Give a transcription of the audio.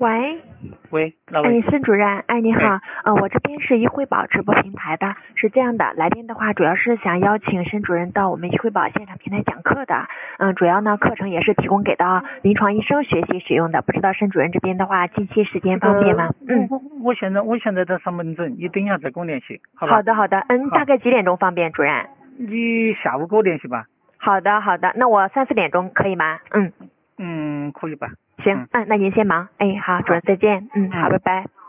喂， 喂，那位， 孙主任，你好， 哎我这边是一惠宝直播平台的，是这样的，来电的话主要是想邀请申主任到我们一惠宝现场平台讲课的，主要呢课程也是提供给到临床医生学习使用的，不知道申主任这边的话近期时间方便吗？ 我现在在上门诊，你等一下再跟我联系，好吧？ 好的，大概几点钟方便，主任？ 你下午跟我联系吧。 好的，那我3、4点钟可以吗？ 可以吧？ 行，那您先忙，好，主任再见，好，拜拜。